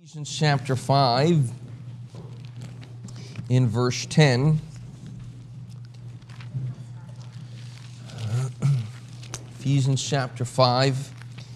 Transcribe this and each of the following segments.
Ephesians chapter 5, in verse 10. Ephesians chapter 5.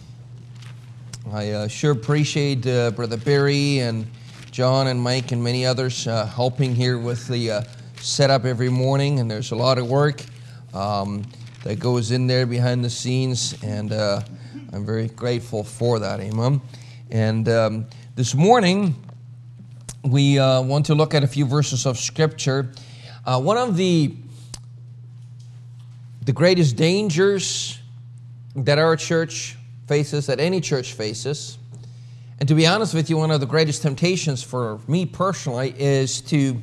I sure appreciate Brother Barry and John and Mike and many others helping here with the setup every morning. And there's a lot of work that goes in there behind the scenes. And I'm very grateful for that. Amen. And this morning, we want to look at a few verses of Scripture. One of the greatest dangers that our church faces, that any church faces, and to be honest with you, one of the greatest temptations for me personally is to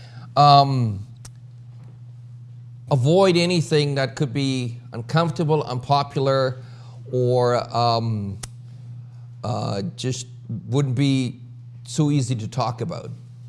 avoid anything that could be uncomfortable, unpopular, or just wouldn't be so easy to talk about.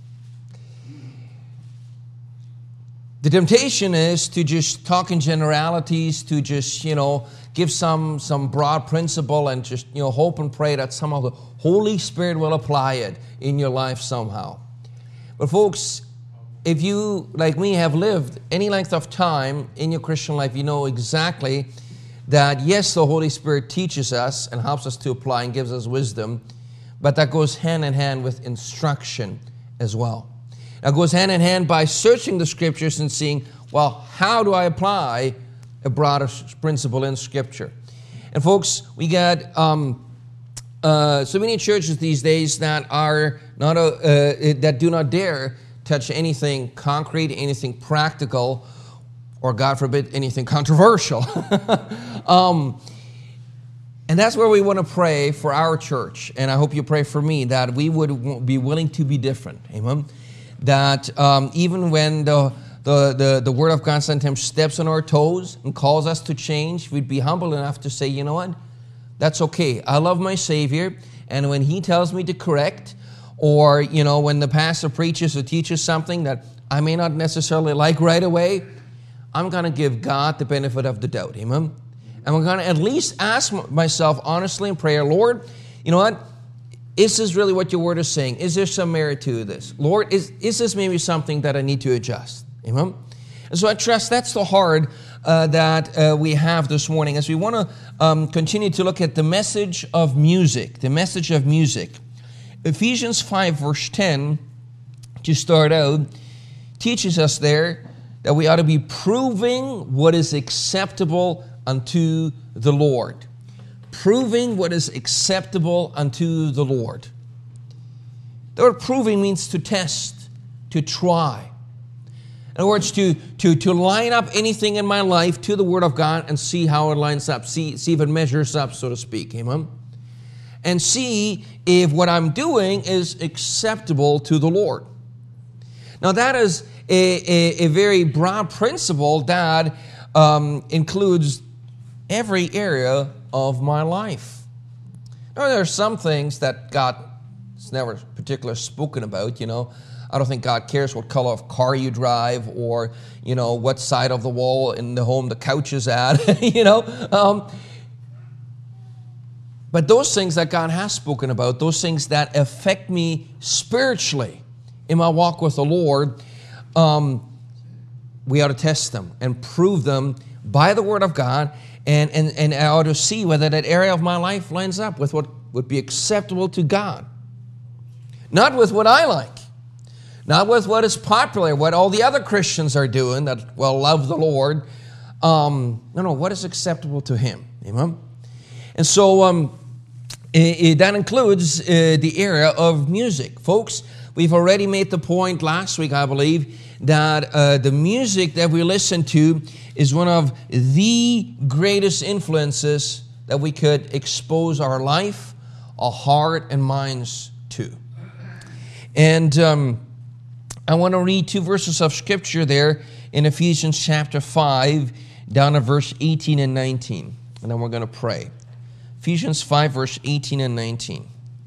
The temptation is to just talk in generalities, to just, give some broad principle and just, hope and pray that somehow the Holy Spirit will apply it in your life somehow. But folks, if you, like me, have lived any length of time in your Christian life, you know exactly that, yes, the Holy Spirit teaches us and helps us to apply and gives us wisdom, but that goes hand in hand with instruction as well. That goes hand in hand by searching the Scriptures and seeing, well, how do I apply a broader principle in Scripture? And folks, we got so many churches these days that are not that do not dare touch anything concrete, anything practical, or God forbid, anything controversial. And that's where we want to pray for our church. And I hope you pray for me that we would be willing to be different. Amen. That even when the Word of God sometimes steps on our toes and calls us to change, we'd be humble enough to say, you know what? That's okay. I love my Savior. And when He tells me to correct, or, when the pastor preaches or teaches something that I may not necessarily like right away, I'm going to give God the benefit of the doubt. Amen. And I'm going to at least ask myself honestly in prayer, Lord, you know what? Is this really what your word is saying? Is there some merit to this? Lord, is this maybe something that I need to adjust? Amen? And so I trust that's the heart that we have this morning as we want to continue to look at the message of music, the message of music. Ephesians 5 verse 10, to start out, teaches us there that we ought to be proving what is acceptable unto the Lord. Proving what is acceptable unto the Lord. The word proving means to test, to try. In other words, to line up anything in my life to the Word of God and see how it lines up, see if it measures up, so to speak. Amen? And see if what I'm doing is acceptable to the Lord. Now that is a very broad principle that includes every area of my life. Now, there are some things that God has never particularly spoken about, I don't think God cares what color of car you drive or, what side of the wall in the home the couch is at, But those things that God has spoken about, those things that affect me spiritually in my walk with the Lord, we ought to test them and prove them by the Word of God, and I ought to see whether that area of my life lines up with what would be acceptable to God. Not with what I like. Not with what is popular, what all the other Christians are doing that, love the Lord. No, what is acceptable to Him. Amen? And so that includes the area of music. Folks, we've already made the point last week, I believe, that the music that we listen to is one of the greatest influences that we could expose our life, our heart, and minds to. And I want to read two verses of Scripture there in Ephesians chapter 5, down to verse 18 and 19. And then we're going to pray. Ephesians 5, verse 18 and 19.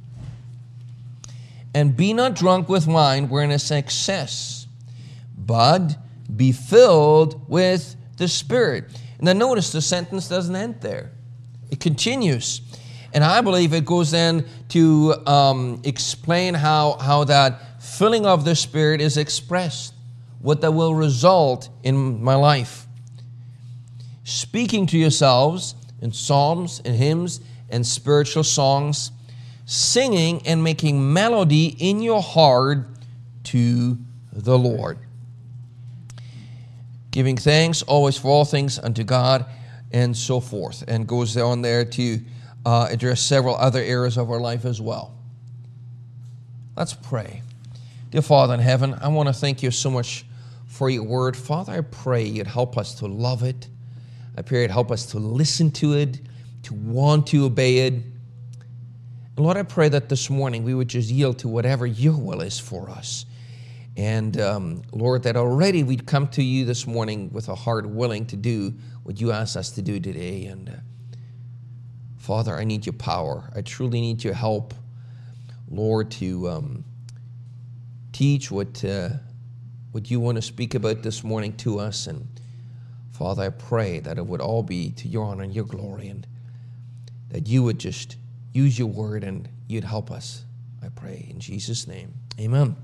And be not drunk with wine wherein is excess, but be filled with the Spirit. And then notice the sentence doesn't end there. It continues. And I believe it goes then to explain how that filling of the Spirit is expressed, what that will result in my life. Speaking to yourselves in psalms and hymns and spiritual songs, singing and making melody in your heart to the Lord. Giving thanks always for all things unto God, and so forth. And goes on there to address several other areas of our life as well. Let's pray. Dear Father in heaven, I want to thank you so much for your word. Father, I pray you'd help us to love it. I pray you'd help us to listen to it, to want to obey it. And Lord, I pray that this morning we would just yield to whatever your will is for us. And Lord, that already we'd come to you this morning with a heart willing to do what you asked us to do today. And Father, I need your power. I truly need your help, Lord, to teach what you want to speak about this morning to us. And Father, I pray that it would all be to your honor and your glory, and that you would just use your word and you'd help us. I pray in Jesus' name. Amen.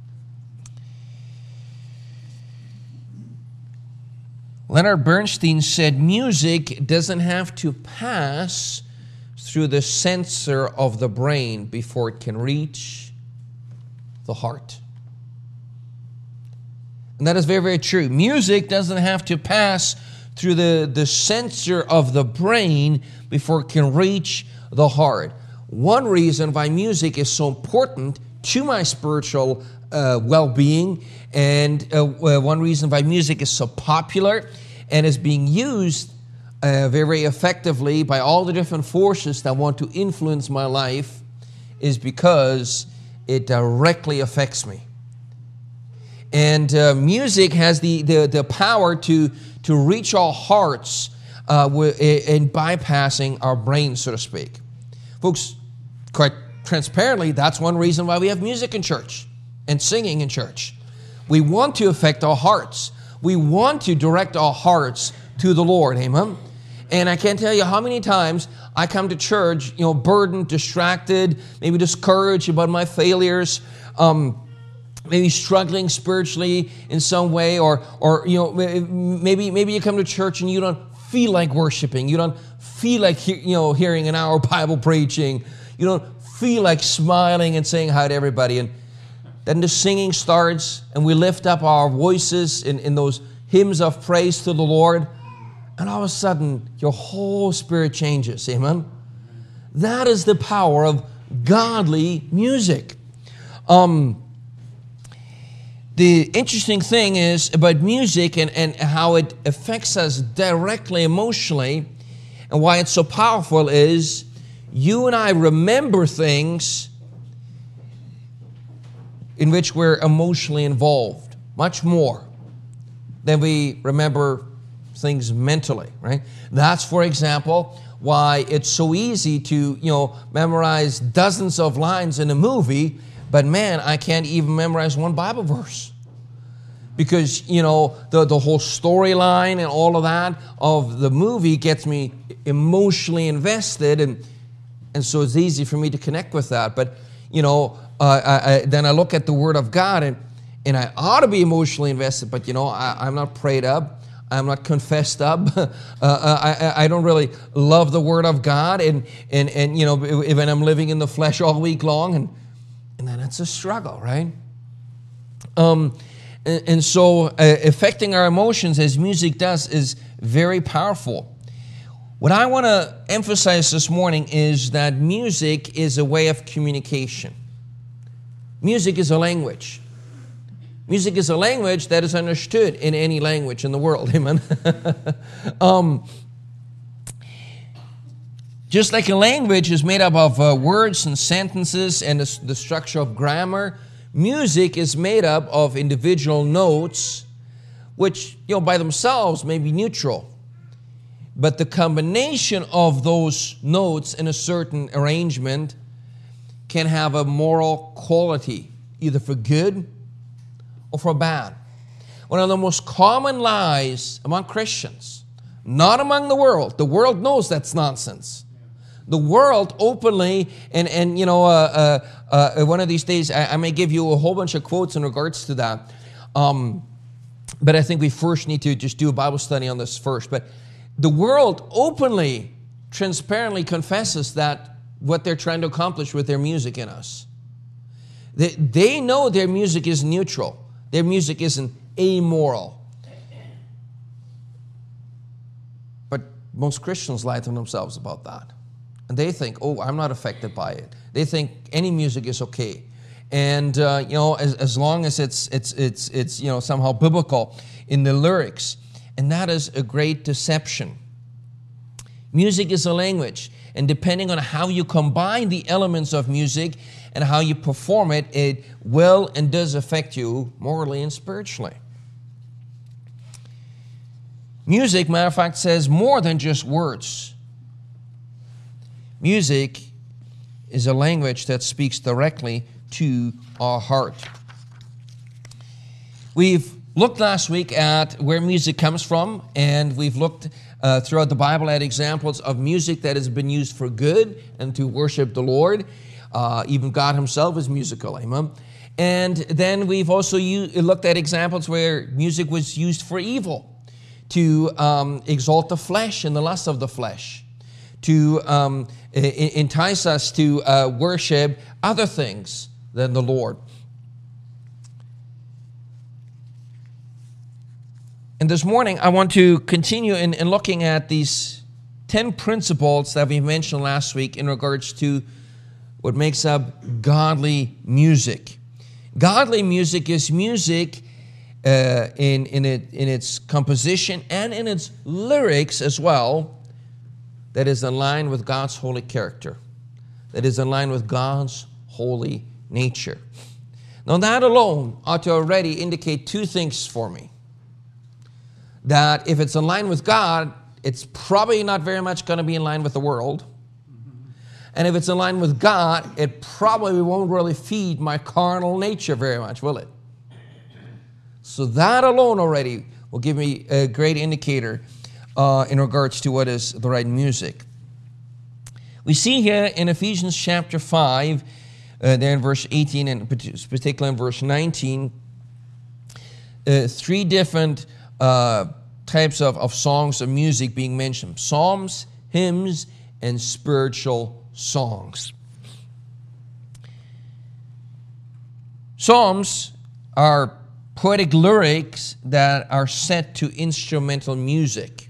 Leonard Bernstein said, music doesn't have to pass through the censor of the brain before it can reach the heart. And that is very, very true. Music doesn't have to pass through the censor of the brain before it can reach the heart. One reason why music is so important to my spiritual well-being, and one reason why music is so popular and is being used very, very effectively by all the different forces that want to influence my life, is because it directly affects me. And music has the power to reach our hearts in bypassing our brains, so to speak. Folks, quite transparently, that's one reason why we have music in church and singing in church. We want to affect our hearts. We want to direct our hearts to the Lord. Amen? And I can't tell you how many times I come to church, burdened, distracted, maybe discouraged about my failures, maybe struggling spiritually in some way, or maybe you come to church and you don't feel like worshiping. You don't feel like hearing an hour Bible preaching. You don't feel like smiling and saying hi to everybody. And then the singing starts, and we lift up our voices in those hymns of praise to the Lord, and all of a sudden, your whole spirit changes. Amen? That is the power of godly music. The interesting thing is about music and how it affects us directly emotionally, and why it's so powerful is you and I remember things in which we're emotionally involved much more than we remember things mentally, right? That's, for example, why it's so easy to, memorize dozens of lines in a movie, but man, I can't even memorize one Bible verse. Because, the whole storyline and all of that of the movie gets me emotionally invested, and so it's easy for me to connect with that. But, then I look at the Word of God, and I ought to be emotionally invested, but, I'm not prayed up. I'm not confessed up. I don't really love the Word of God, and when I'm living in the flesh all week long, and then it's a struggle, right? And so affecting our emotions as music does is very powerful. What I want to emphasize this morning is that music is a way of communication. Music is a language. Music is a language that is understood in any language in the world. Amen. Just like a language is made up of words and sentences and the structure of grammar, music is made up of individual notes, which, by themselves may be neutral. But the combination of those notes in a certain arrangement can have a moral quality, either for good or for bad. One of the most common lies among Christians, not among the world knows that's nonsense. the world openly, and one of these days I may give you a whole bunch of quotes in regards to that. But I think we first need to just do a Bible study on this first. But the world openly, transparently confesses that what they're trying to accomplish with their music in us. They know their music is neutral. Their music isn't amoral. But most Christians lie to themselves about that. And they think, oh, I'm not affected by it. They think any music is okay. And, as long as it's somehow biblical in the lyrics. And that is a great deception. Music is a language. And depending on how you combine the elements of music and how you perform it, it will and does affect you morally and spiritually. Music, matter of fact, says more than just words. Music is a language that speaks directly to our heart. We've looked last week at where music comes from, and we've looked throughout the Bible at examples of music that has been used for good and to worship the Lord. Even God himself is musical, amen. And then we've also looked at examples where music was used for evil, to exalt the flesh and the lust of the flesh, to entice us to worship other things than the Lord. And this morning, I want to continue in looking at these 10 principles that we mentioned last week in regards to what makes up godly music. Godly music is music in its composition and in its lyrics as well, that is in line with God's holy character, that is in line with God's holy nature. Now that alone ought to already indicate two things for me. That if it's in line with God, it's probably not very much going to be in line with the world. And if it's in line with God, it probably won't really feed my carnal nature very much, will it? So that alone already will give me a great indicator in regards to what is the right music. We see here in Ephesians chapter 5, there in verse 18 and particularly in verse 19, three different types of songs of music being mentioned: psalms, hymns, and spiritual songs. Psalms are poetic lyrics that are set to instrumental music.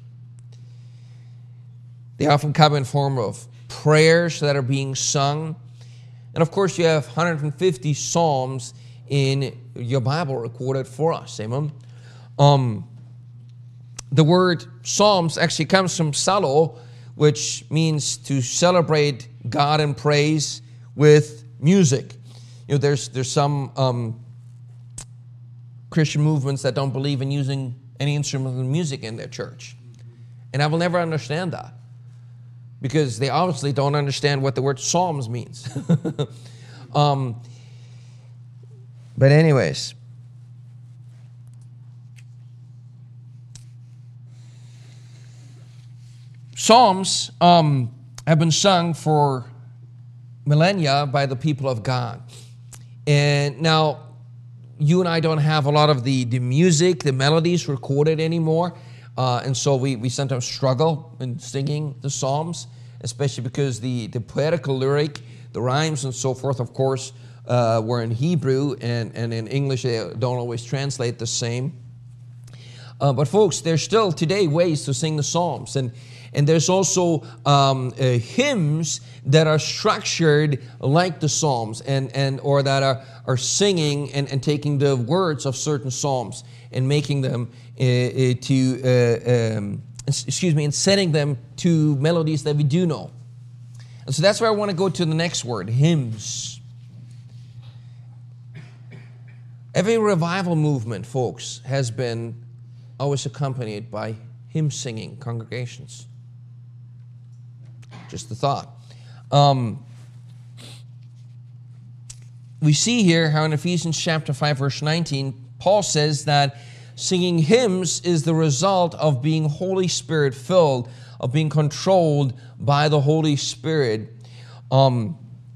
They often come in form of prayers that are being sung. And of course, you have 150 psalms in your Bible recorded for us. Amen. The word psalms actually comes from psallo, which means to celebrate God and praise with music. You know, there's some Christian movements that don't believe in using any instrumental music in their church. And I will never understand that, because they obviously don't understand what the word psalms means. But anyways, psalms have been sung for millennia by the people of God. And now, you and I don't have a lot of the music, the melodies recorded anymore. And so we sometimes struggle in singing the psalms, especially because the poetical lyric, the rhymes and so forth, of course, were in Hebrew, and in English they don't always translate the same. But folks, there's still today ways to sing the psalms. And there's also hymns that are structured like the psalms, or that are singing and taking the words of certain psalms and making them and setting them to melodies that we do know. And so that's where I want to go to the next word, hymns. Every revival movement, folks, has been always accompanied by hymn singing congregations. Just a thought. We see here how in Ephesians chapter 5, verse 19, Paul says that singing hymns is the result of being Holy Spirit filled, of being controlled by the Holy Spirit. When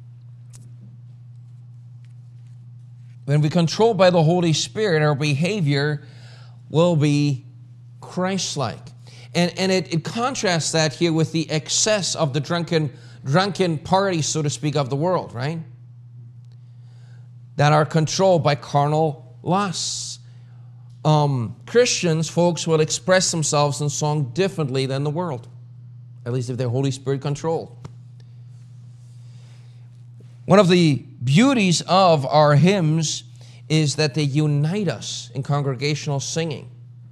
we're controlled by the Holy Spirit, our behavior will be Christ-like. And it contrasts that here with the excess of the drunken party, so to speak, of the world, right? That are controlled by carnal lusts. Christians, folks, will express themselves in song differently than the world, at least if they're Holy Spirit controlled. One of the beauties of our hymns is that they unite us in congregational singing.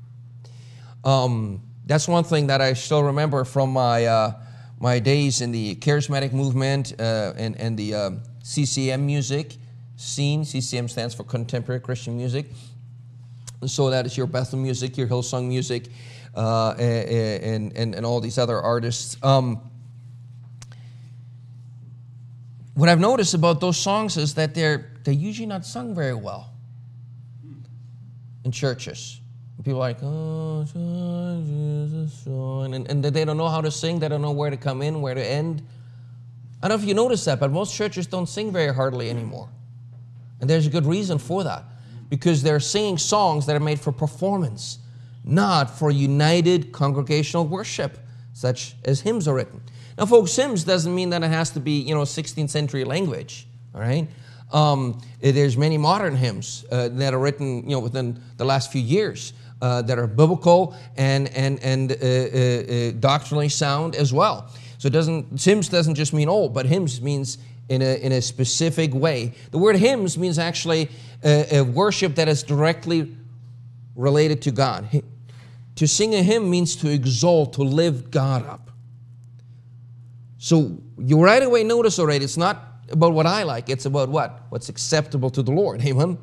That's one thing that I still remember from my days in the charismatic movement and the CCM music scene. CCM stands for Contemporary Christian Music. So that is your Bethel music, your Hillsong music, and all these other artists. What I've noticed about those songs is that they're usually not sung very well in churches. People are like, oh, Jesus, and they don't know how to sing. They don't know where to come in, where to end. I don't know if you notice that, but most churches don't sing very hardly anymore. And there's a good reason for that. Because they're singing songs that are made for performance, not for united congregational worship, such as hymns are written. Now, folks, hymns doesn't mean that it has to be, 16th century language, all right? There's many modern hymns that are written, within the last few years that are biblical and doctrinally sound as well. So hymns doesn't just mean old, but hymns means in a specific way. The word hymns means actually a worship that is directly related to God. To sing a hymn means to exalt, to lift God up. So you right away notice already, it's not about what I like, it's about what? What's acceptable to the Lord. Amen?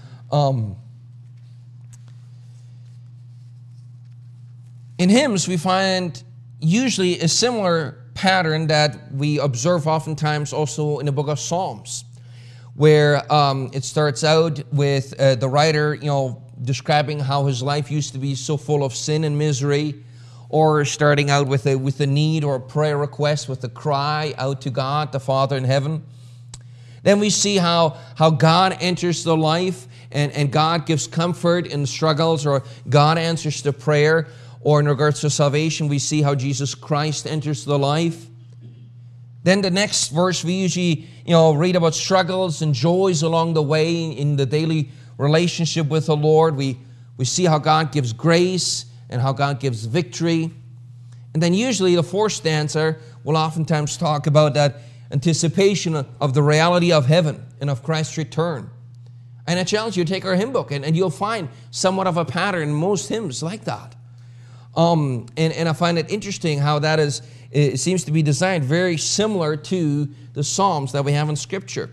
In hymns, we find usually a similar pattern that we observe oftentimes also in the book of Psalms, where it starts out with the writer, describing how his life used to be so full of sin and misery, or starting out with a need or a prayer request, with a cry out to God, the Father in heaven. Then we see how God enters the life and God gives comfort in the struggles, or God answers the prayer. Or in regards to salvation, we see how Jesus Christ enters the life. Then the next verse, we usually, read about struggles and joys along the way in the daily relationship with the Lord. We see how God gives grace and how God gives victory. And then usually the fourth stanza will oftentimes talk about that anticipation of the reality of heaven and of Christ's return. And I challenge you to take our hymn book, and you'll find somewhat of a pattern in most hymns like that. And I find it interesting how that it seems to be designed very similar to the Psalms that we have in Scripture.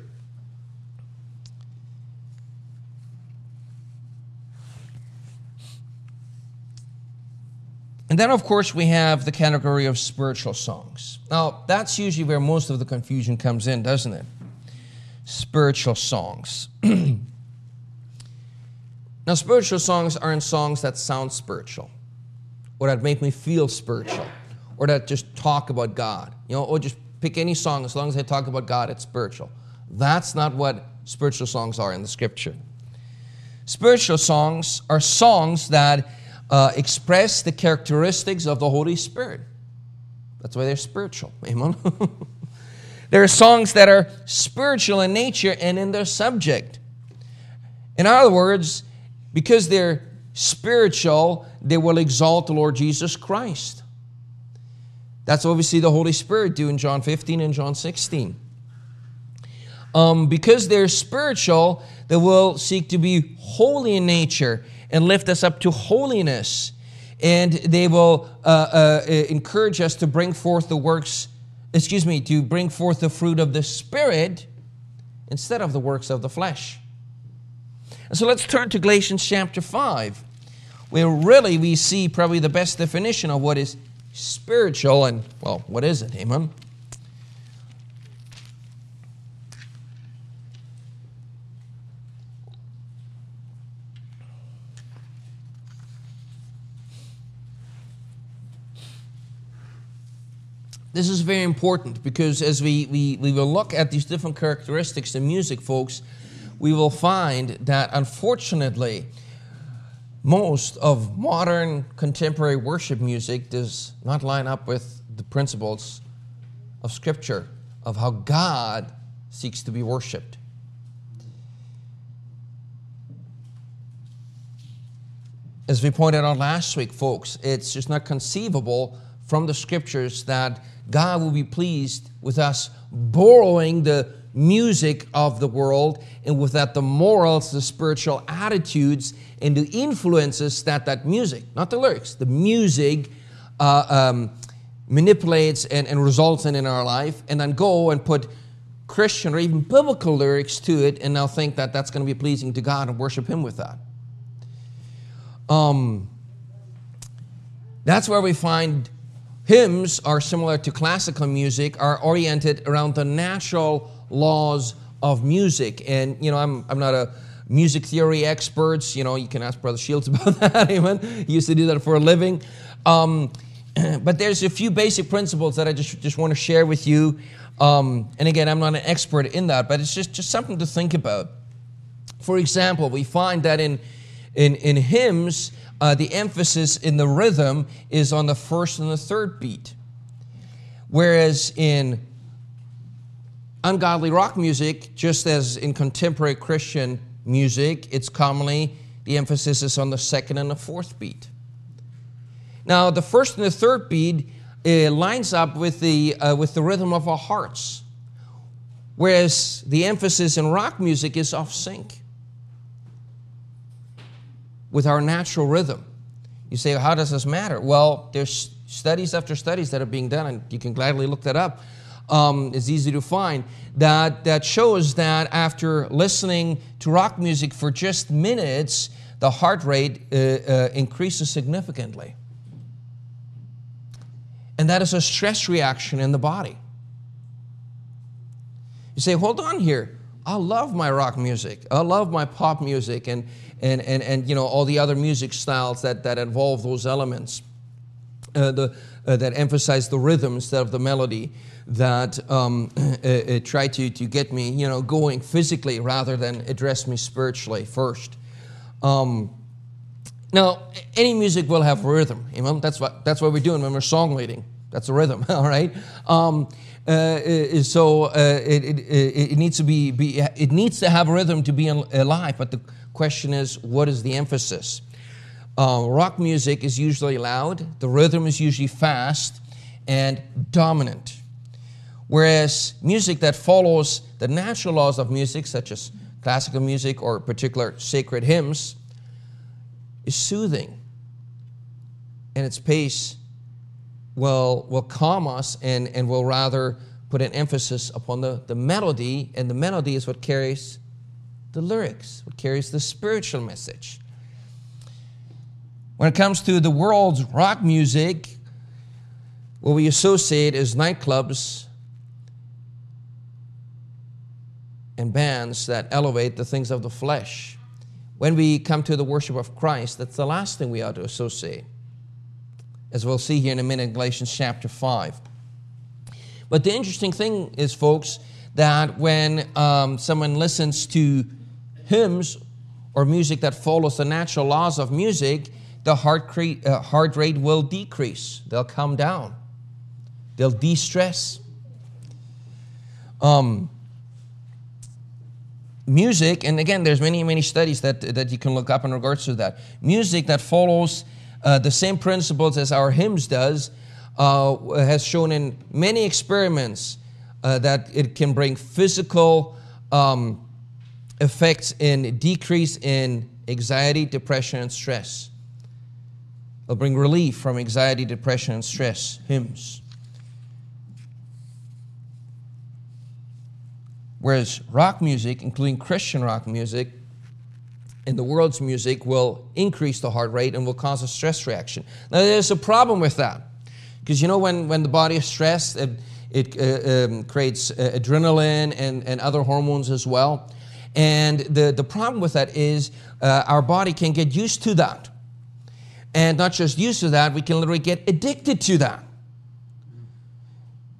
And then, of course, we have the category of spiritual songs. Now, that's usually where most of the confusion comes in, doesn't it? Spiritual songs. Now, spiritual songs aren't songs that sound spiritual, or that make me feel spiritual, or that just talk about God. Or just pick any song, as long as they talk about God, it's spiritual. That's not what spiritual songs are in the Scripture. Spiritual songs are songs that express the characteristics of the Holy Spirit. That's why they're spiritual. Amen? There are songs that are spiritual in nature and in their subject. In other words, because they're spiritual, they will exalt the Lord Jesus Christ. That's what we see the Holy Spirit do in John 15 and John 16. Because they're spiritual, they will seek to be holy in nature and lift us up to holiness. And they will encourage us to bring forth to bring forth the fruit of the Spirit instead of the works of the flesh. And so let's turn to Galatians chapter 5, where really we see probably the best definition of what is spiritual and, well, what is it? Amen? This is very important because as we will look at these different characteristics in music, folks, we will find that unfortunately most of modern contemporary worship music does not line up with the principles of Scripture, of how God seeks to be worshiped. As we pointed out last week, folks, it's just not conceivable from the Scriptures that God will be pleased with us borrowing the music of the world and with that the morals, the spiritual attitudes, and the influences that music, not the lyrics, the music manipulates and results in our life, and then go and put Christian or even biblical lyrics to it and now think that that's going to be pleasing to God and worship Him with that. That's where we find hymns are similar to classical music, are oriented around the natural laws of music. And, I'm not a music theory expert. You can ask Brother Shields about that. Amen. He used to do that for a living. But there's a few basic principles that I just want to share with you. And again, I'm not an expert in that, but it's just something to think about. For example, we find that in hymns, the emphasis in the rhythm is on the first and the third beat. Whereas in ungodly rock music, just as in contemporary Christian music, it's commonly the emphasis is on the second and the fourth beat. Now, the first and the third beat lines up with the rhythm of our hearts, whereas the emphasis in rock music is off sync with our natural rhythm. You say, how does this matter? Well, there's studies after studies that are being done, and you can gladly look that up. It's easy to find, that shows that after listening to rock music for just minutes, the heart rate increases significantly. And that is a stress reaction in the body. You say, hold on here. I love my rock music. I love my pop music and all the other music styles that involve those elements, that emphasize the rhythm instead of the melody, that try to get me going physically rather than address me spiritually first. Now, any music will have rhythm. That's what we're doing when we're song leading. That's a rhythm, all right. So it needs to it needs to have a rhythm to be alive. But the question is, what is the emphasis? Rock music is usually loud. The rhythm is usually fast and dominant. Whereas music that follows the natural laws of music, such as classical music or particular sacred hymns, is soothing, and its pace will calm us and will rather put an emphasis upon the melody, and the melody is what carries the lyrics, what carries the spiritual message. When it comes to the world's rock music, what we associate is nightclubs and bands that elevate the things of the flesh. When we come to the worship of Christ, that's the last thing we ought to associate, as we'll see here in a minute in Galatians chapter 5. But the interesting thing is, folks, that when someone listens to hymns or music that follows the natural laws of music, the heart rate will decrease. They'll come down. They'll de-stress. Music, and again, there's many studies that you can look up in regards to that. Music that follows the same principles as our hymns does has shown in many experiments that it can bring physical effects in decrease in anxiety, depression, and stress. It'll bring relief from anxiety, depression, and stress, hymns. Whereas rock music, including Christian rock music, and the world's music will increase the heart rate and will cause a stress reaction. Now, there's a problem with that. Because when the body is stressed, it creates adrenaline and other hormones as well. And the problem with that is our body can get used to that. And not just used to that, we can literally get addicted to that.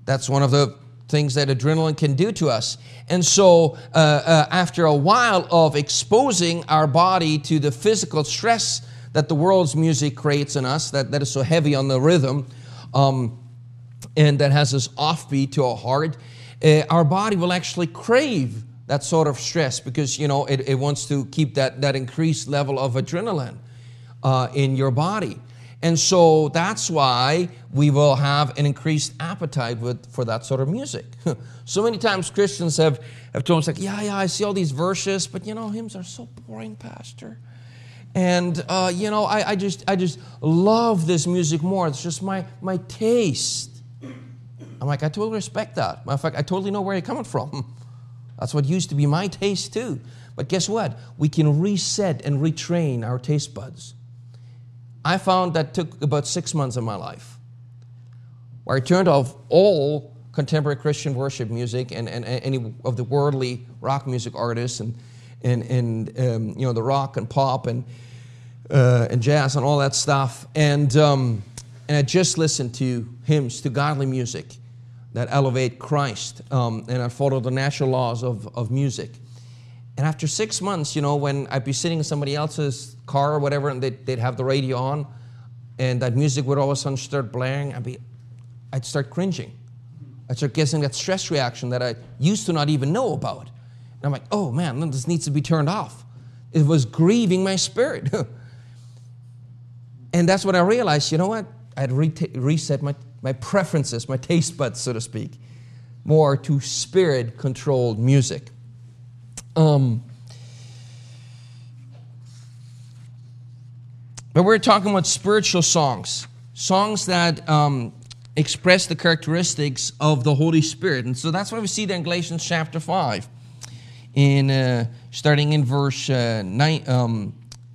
That's one of the things that adrenaline can do to us. And so after a while of exposing our body to the physical stress that the world's music creates in us, that is so heavy on the rhythm, and that has this offbeat to our heart, our body will actually crave that sort of stress because, it wants to keep that increased level of adrenaline in your body. And so that's why we will have an increased appetite for that sort of music. So many times Christians have told us, like, yeah, I see all these verses, but, hymns are so boring, Pastor. And, I just love this music more. It's just my taste. I'm like, I totally respect that. Matter of fact, I totally know where you're coming from. That's what used to be my taste too. But guess what? We can reset and retrain our taste buds. I found that took about 6 months of my life, where I turned off all contemporary Christian worship music and any of the worldly rock music artists and the rock and pop and jazz and all that stuff, and I just listened to hymns, to godly music that elevate Christ, and I follow the natural laws of music. And after 6 months, when I'd be sitting in somebody else's car or whatever, and they'd have the radio on, and that music would all of a sudden start blaring, I'd start cringing. I'd start getting that stress reaction that I used to not even know about. And I'm like, oh man, this needs to be turned off. It was grieving my spirit. And that's when I realized, you know what? I'd reset my preferences, my taste buds, so to speak, more to spirit-controlled music. But we're talking about spiritual songs that express the characteristics of the Holy Spirit. And so that's why we see that in Galatians chapter 5, starting in verse 19.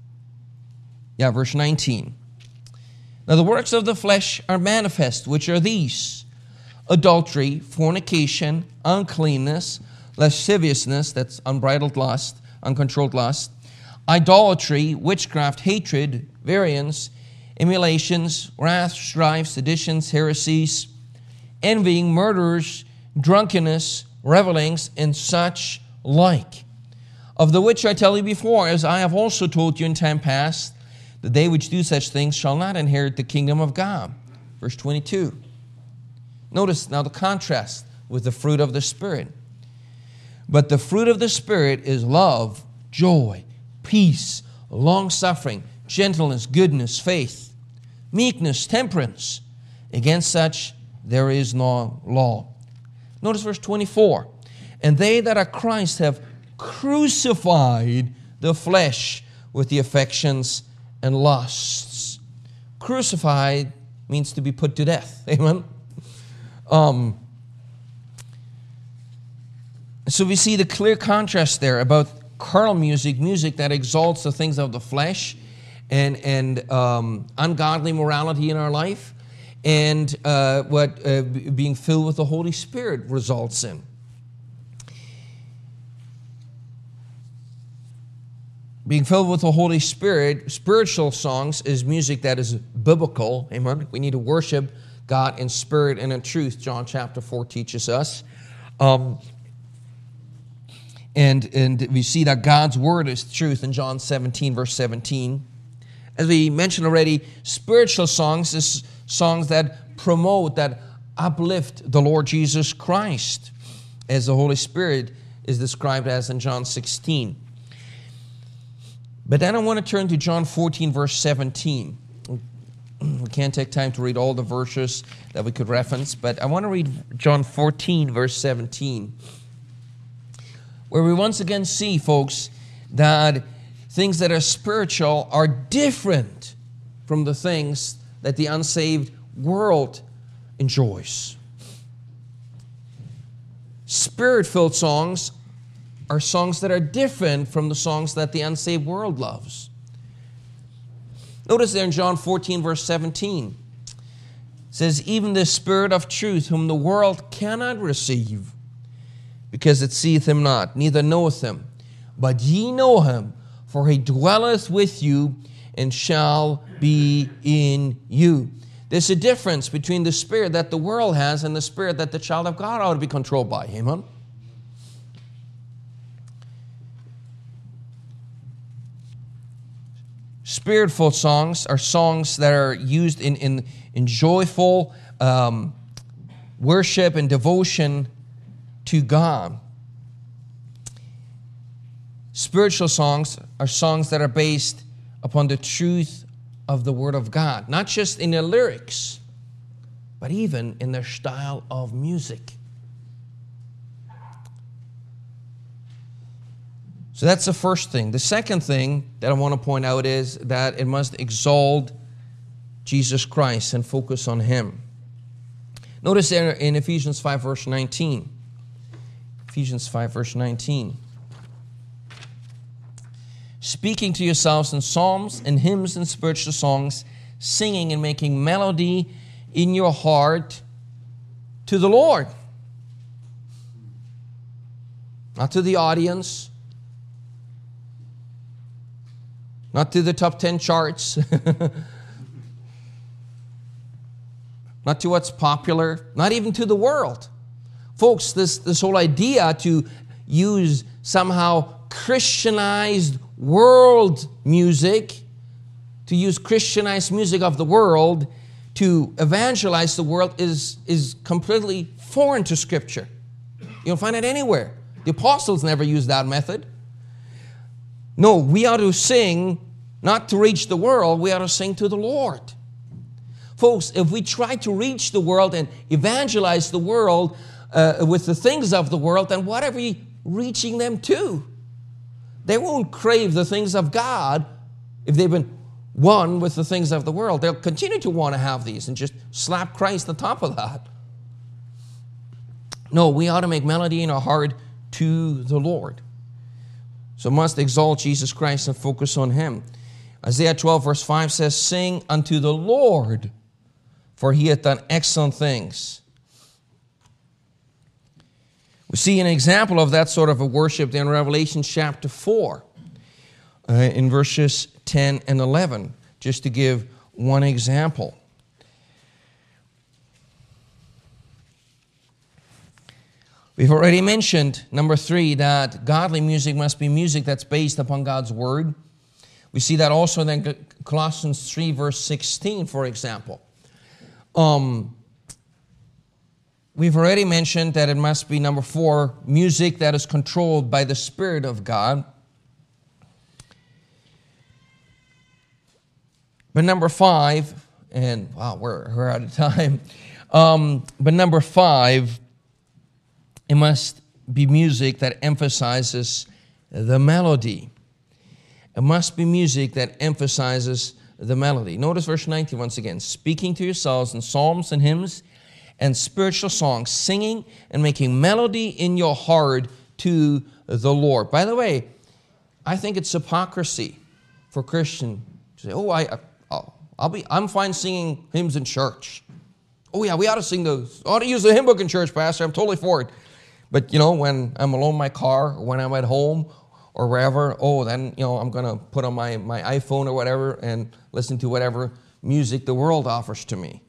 Now the works of the flesh are manifest, which are these: adultery, fornication, uncleanness, lasciviousness, that's unbridled lust, uncontrolled lust, idolatry, witchcraft, hatred, variance, emulations, wrath, strife, seditions, heresies, envying, murders, drunkenness, revelings, and such like. Of the which I tell you before, as I have also told you in time past, that they which do such things shall not inherit the kingdom of God. Verse 22. Notice now the contrast with the fruit of the Spirit. But the fruit of the Spirit is love, joy, peace, long-suffering, gentleness, goodness, faith, meekness, temperance. Against such there is no law. Notice verse 24. And they that are Christ have crucified the flesh with the affections and lusts. Crucified means to be put to death. Amen? So we see the clear contrast there about carnal music that exalts the things of the flesh and ungodly morality in our life, and what being filled with the Holy Spirit results in. Being filled with the Holy Spirit, spiritual songs is music that is biblical. Amen. We need to worship God in spirit and in truth. John chapter 4 teaches us. And we see that God's word is truth in John 17, verse 17. As we mentioned already, spiritual songs is songs that promote, that uplift the Lord Jesus Christ, as the Holy Spirit is described as in John 16. But then I want to turn to John 14, verse 17. We can't take time to read all the verses that we could reference, but I want to read John 14, verse 17, where we once again see, folks, that things that are spiritual are different from the things that the unsaved world enjoys. Spirit-filled songs are songs that are different from the songs that the unsaved world loves. Notice there in John 14, verse 17, it says, even the Spirit of truth, whom the world cannot receive, because it seeth him not, neither knoweth him. But ye know him, for he dwelleth with you, and shall be in you. There's a difference between the spirit that the world has and the spirit that the child of God ought to be controlled by. Amen? Spirit-filled songs are songs that are used in joyful worship and devotion to God. Spiritual songs are songs that are based upon the truth of the Word of God, not just in their lyrics, but even in their style of music. So that's the first thing. The second thing that I want to point out is that it must exalt Jesus Christ and focus on Him. Notice there in Ephesians 5, verse 19. Ephesians 5, verse 19. Speaking to yourselves in psalms and hymns and spiritual songs, singing and making melody in your heart to the Lord. Not to the audience. Not to the top 10 charts. Not to what's popular. Not even to the world. Folks, this whole idea to use somehow Christianized world music, to use Christianized music of the world to evangelize the world is completely foreign to Scripture. You don't find it anywhere. The apostles never used that method. No, we ought to sing not to reach the world, we ought to sing to the Lord. Folks, if we try to reach the world and evangelize the world with the things of the world, then what are we reaching them to? They won't crave the things of God if they've been won with the things of the world. They'll continue to want to have these and just slap Christ on top of that. No, we ought to make melody in our heart to the Lord. So must exalt Jesus Christ and focus on Him. Isaiah 12 verse 5 says, sing unto the Lord, for He hath done excellent things. We see an example of that sort of a worship in Revelation chapter 4, in verses 10 and 11, just to give one example. We've already mentioned, number 3, that godly music must be music that's based upon God's Word. We see that also in Colossians 3, verse 16, for example. We've already mentioned that it must be, number 4, music that is controlled by the Spirit of God. But number 5, and wow, we're out of time. But number 5, it must be music that emphasizes the melody. It must be music that emphasizes the melody. Notice verse 19 once again. Speaking to yourselves in psalms and hymns and spiritual songs, singing and making melody in your heart to the Lord. By the way, I think it's hypocrisy for Christians to say, I'm fine singing hymns in church. Oh yeah, we ought to sing those. Ought to use the hymn book in church, Pastor. I'm totally for it. But when I'm alone in my car, or when I'm at home, or wherever, then I'm going to put on my iPhone or whatever and listen to whatever music the world offers to me.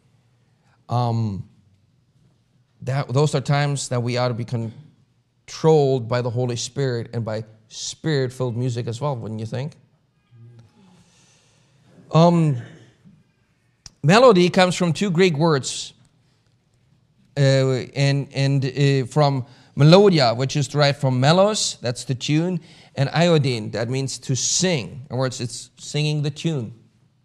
Those are times that we ought to be controlled by the Holy Spirit and by Spirit-filled music as well, wouldn't you think? Melody comes from 2 Greek words, and from melodia, which is derived from melos, that's the tune, and iodine, that means to sing. In other words, it's singing the tune.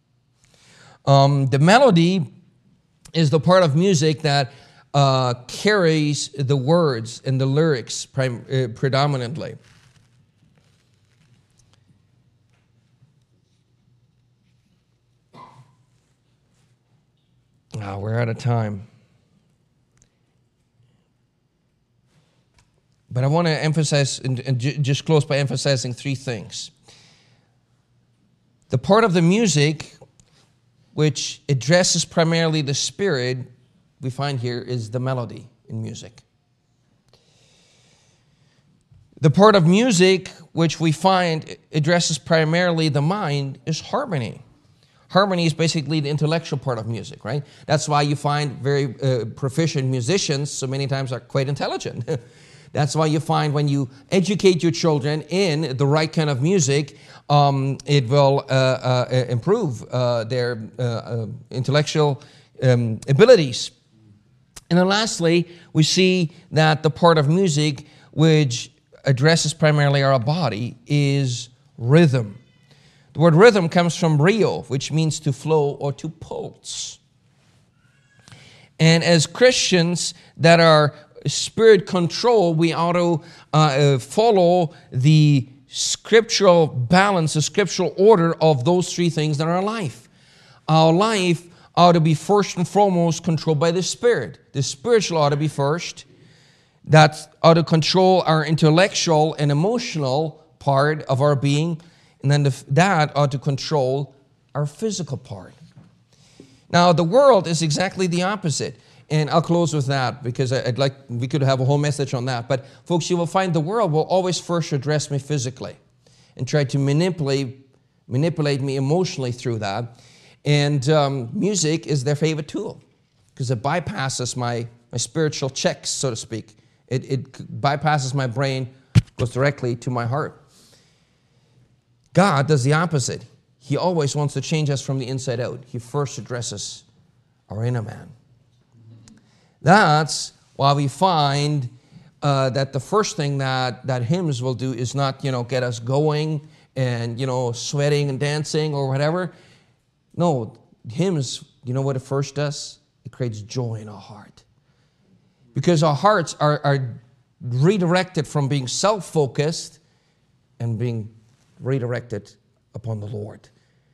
The melody is the part of music that carries the words and the lyrics predominantly. We're out of time. But I want to emphasize and just close by emphasizing 3 things. The part of the music which addresses primarily the Spirit we find here is the melody in music. The part of music which we find addresses primarily the mind is harmony. Harmony is basically the intellectual part of music, right? That's why you find very proficient musicians so many times are quite intelligent. That's why you find when you educate your children in the right kind of music, it will improve their intellectual abilities. And then lastly, we see that the part of music which addresses primarily our body is rhythm. The word rhythm comes from rheo, which means to flow or to pulse. And as Christians that are spirit controlled, we ought to follow the scriptural balance, the scriptural order of those three things in our life. Our life ought to be first and foremost controlled by the Spirit. The spiritual ought to be first. That ought to control our intellectual and emotional part of our being. And then that ought to control our physical part. Now, the world is exactly the opposite. And I'll close with that because we could have a whole message on that. But folks, you will find the world will always first address me physically and try to manipulate me emotionally through that. And music is their favorite tool because it bypasses my spiritual checks, so to speak. It bypasses my brain, goes directly to my heart. God does the opposite. He always wants to change us from the inside out. He first addresses our inner man. That's why we find that the first thing that hymns will do is not, get us going and, sweating and dancing or whatever. No, hymns, you know what it first does? It creates joy in our heart. Because our hearts are redirected from being self-focused and being redirected upon the Lord.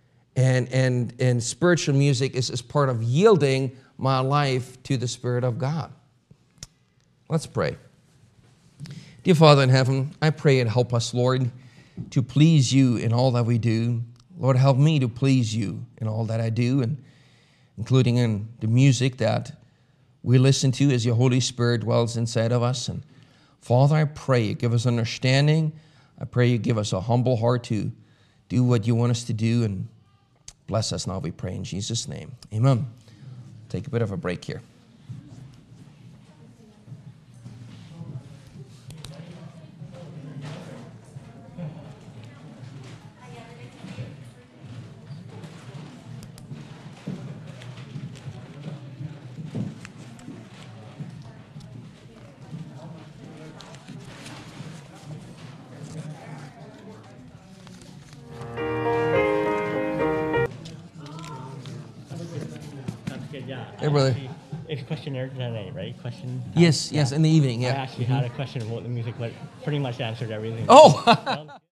And spiritual music is part of yielding my life to the Spirit of God. Let's pray. Dear Father in heaven, I pray and help us, Lord, to please you in all that we do. Lord, help me to please you in all that I do, and including in the music that we listen to as your Holy Spirit dwells inside of us. And Father, I pray you give us understanding. I pray you give us a humble heart to do what you want us to do, and bless us now, we pray in Jesus' name. Amen. Take a bit of a break here. Hey, brother. It's questionnaire tonight, right? Yes, in the evening, yeah. I actually had a question about the music, but pretty much answered everything. Oh!